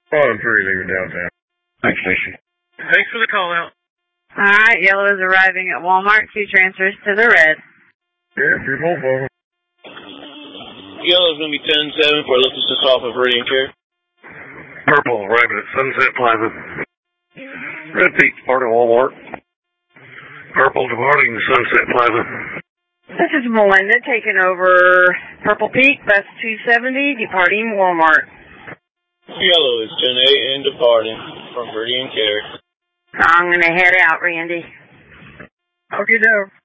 Bottom 3 leaving downtown. Thanks, Station. Thanks for the call out. Alright, yellow is arriving at Walmart. 2 transfers to the red. Yeah, you're both of them. Yellow's going to be 10-7 for Lucas off of Viridian Care. Purple arriving at Sunset Plaza. Red Peak departing Walmart. Purple departing Sunset Plaza. This is Melinda taking over Purple Peak, bus 270, departing Walmart. Yellow is 10-8 and departing from Viridian Care. I'm going to head out, Randy. Okay, down.